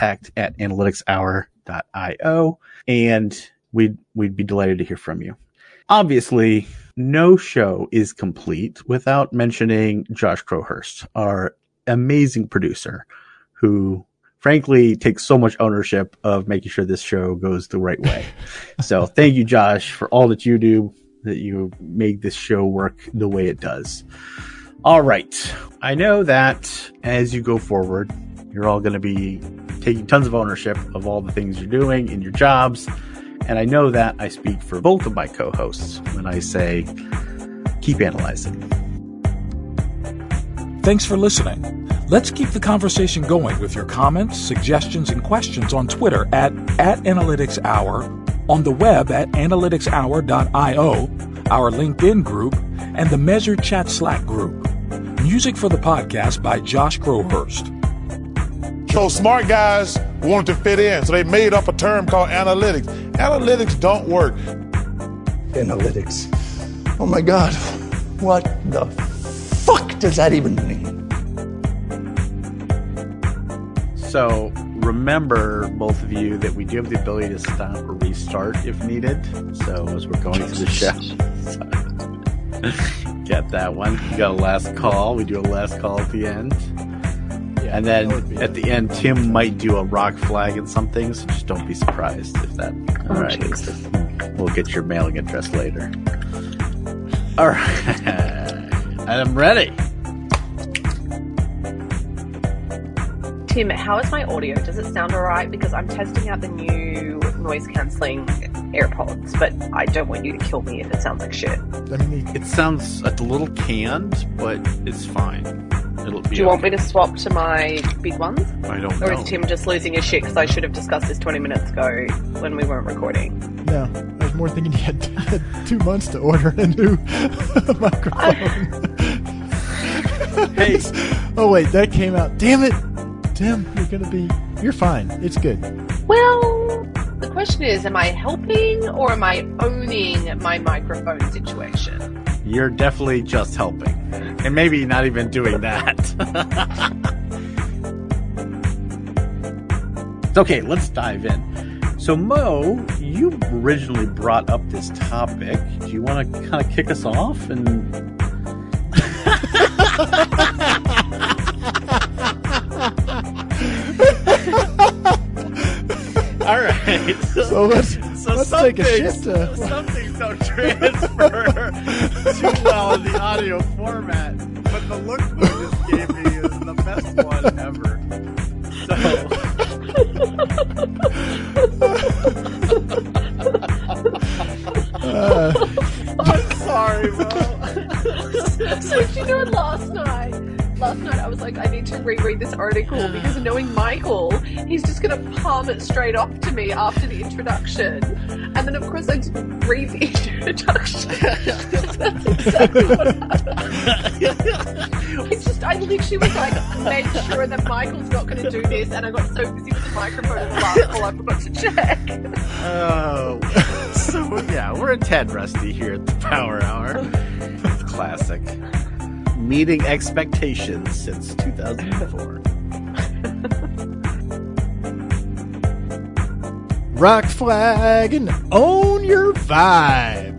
contact@analyticshour.io, and we'd be delighted to hear from you. Obviously, no show is complete without mentioning Josh Crowhurst, our amazing producer, who frankly takes so much ownership of making sure this show goes the right way. So thank you, Josh, for all that you do, that you make this show work the way it does. All right. I know that as you go forward, you're all going to be taking tons of ownership of all the things you're doing in your jobs. And I know that I speak for both of my co-hosts when I say, keep analyzing. Thanks for listening. Let's keep the conversation going with your comments, suggestions, and questions on Twitter at AnalyticsHour, on the web at analyticshour.io, our LinkedIn group, and the Measured Chat Slack group. Music for the podcast by Josh Crowhurst. So smart guys wanted to fit in, so they made up a term called analytics. Analytics don't work. Analytics. Oh my God. What the fuck does that even mean? So remember, both of you, that we do have the ability to stop or restart if needed. So as we're going through the show, get that one. You got a last call. We do a last call at the end. Yeah, and then at the end, Tim might do a rock flag and something, so just don't be surprised if that... All right. Jesus. We'll get your mailing address later. All right. I'm ready. Tim, how is my audio? Does it sound all right? Because I'm testing out the new noise-cancelling AirPods, but I don't want you to kill me if it sounds like shit. It sounds a little canned, but it's fine. It'll be. Do you want me to swap to my big ones? I don't know. Or is Tim just losing his shit because I should have discussed this 20 minutes ago when we weren't recording? No, I was more thinking you had 2 months to order a new microphone. Hey. Oh, wait, that came out. Damn it. Tim, you're fine. It's good. Well, the question is, am I helping or am I owning my microphone situation? You're definitely just helping. And maybe not even doing that. Okay, let's dive in. So, Mo, you originally brought up this topic. Do you want to kind of kick us off? All right. So let's take a shift. Some things don't transfer too well in the audio format, but the look you just gave me is the best one ever. I'm sorry, Mo. So you know, last night I was like, I need to reread this article because knowing Michael, he's just going to palm it straight off to me after the introduction. And then, of course, I just read the introduction. That's exactly what happened. It's just, I literally was like, make sure that Michael's not going to do this, and I got so busy with the microphone in the last call, I forgot to check. Oh, so yeah, we're a tad rusty here at the Power Hour. It's classic. Meeting expectations since 2004. Rock flag and own your vibe.